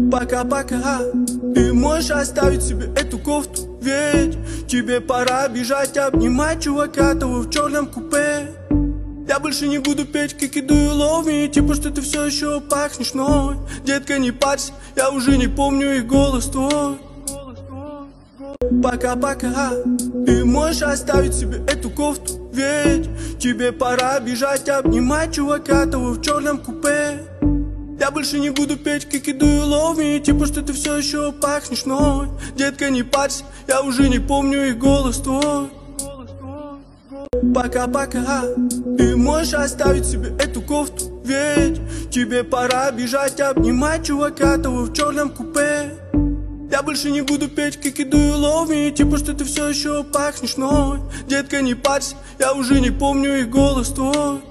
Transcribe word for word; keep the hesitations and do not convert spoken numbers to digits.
Пока-пока, ты можешь оставить себе эту кофту, ведь тебе пора бежать, обнимать чувака того в черном купе. Я больше не буду петь Kiki do you love me, типа что ты все еще пахнешь мной. Детка, не парься, я уже не помню и голос твой. Пока-пока, ты можешь оставить себе эту кофту, ведь тебе пора бежать, обнимать чувака того в черном купе. Я больше не буду петь Kiki do you love me, типа что ты все еще пахнешь мной. Детка, не парься, я уже не помню и голос твой. Пока-пока, ты можешь оставить себе эту кофту, ведь тебе пора бежать, обнимать чувака того в черном купе. Я больше не буду петь Kiki do you love me, типа что ты все еще пахнешь мной. Детка, не парься, я уже не помню и голос твой.